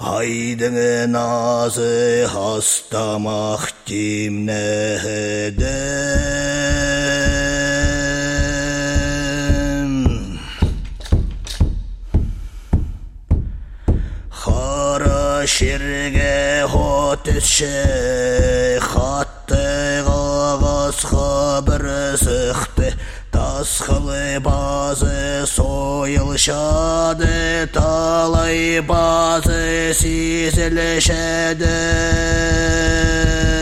Айдың назы хастамақ темнәдім. Қара шерге хот іші қатты қағазға бір сықты. Тасқылы базы сойылшады, талай базы сезілшеді.